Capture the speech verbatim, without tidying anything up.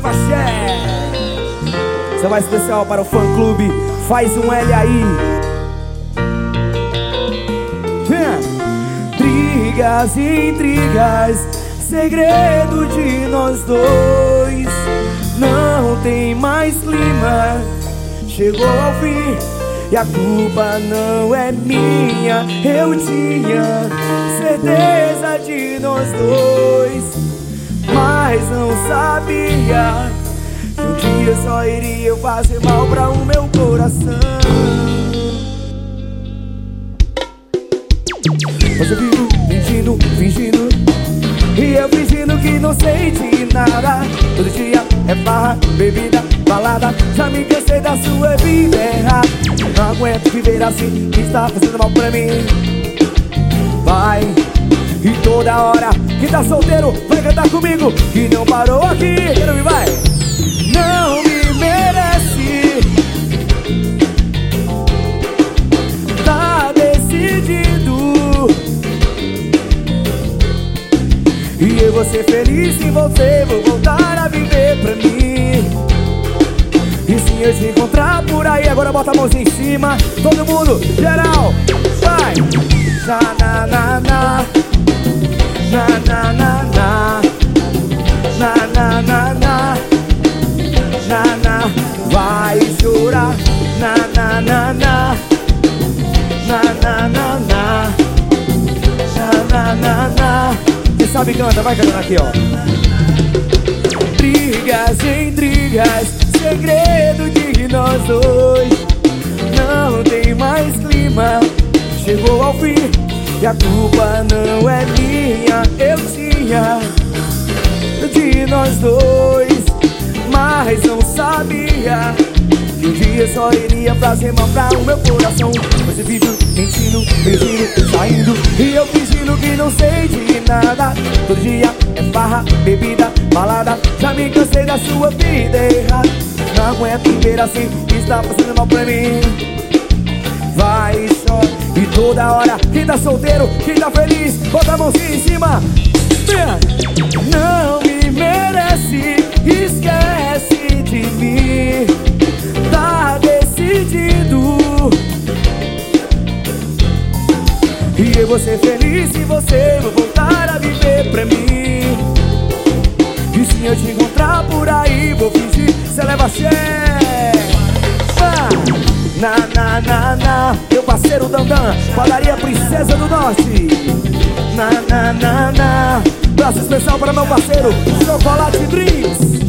leva axé. Essa vai especial para o fã clube. Faz um L aí. Brigas e intrigas, segredo de nós dois. Não tem mais clima, chegou ao fim e a culpa não é minha. Eu tinha certeza de nós dois, mas não sabia que um dia só iria fazer mal pra o meu coração. Mas eu vivo fingindo, fingindo, e eu fingindo que não sei de nada. Todo dia é barra, bebida, balada. Já me cansei da sua vida errada. Não aguento viver assim, que está fazendo mal pra mim. Vai, e toda hora que tá solteiro vai cantar comigo, que não parou aqui. Quero ir, vai. Não me merece, tá decidido. E eu vou ser feliz em você, vou voltar a viver pra mim. E se eu te encontrar por aí, agora bota a mãozinha em cima. Todo mundo, geral, vai. Na na na na, na na na na, na na na na, na na. Vai chorar, na na na na, na na na na, na na na. Quem sabe canta, vai cantando aqui, ó. Brigas e intrigas, segredo de nós dois. Não tem mais clima, chegou ao fim e a culpa não é minha. Eu tinha de nós dois, mas não sabia que um dia só iria fazer mal pra o meu coração. Você vive mentindo, fingindo, saindo, e eu fingindo que não sei de nada. Todo dia é farra, bebida, balada. Já me cansei da sua vida errada. Não aguento viver assim, que está fazendo mal pra mim. Vai só, e toda hora, quem tá solteiro, quem tá feliz, bota a mãozinha em cima. Não me merece, esquece de mim. Tá decidido. E eu vou ser feliz em você, vou voltar a viver pra mim. E se eu te encontrar por aí, vou fingir, cê leva axé. Ah, na na na na, meu parceiro Dandan, padaria Princesa do Norte. Na na na na, braço especial para meu parceiro Chocolate Drinks.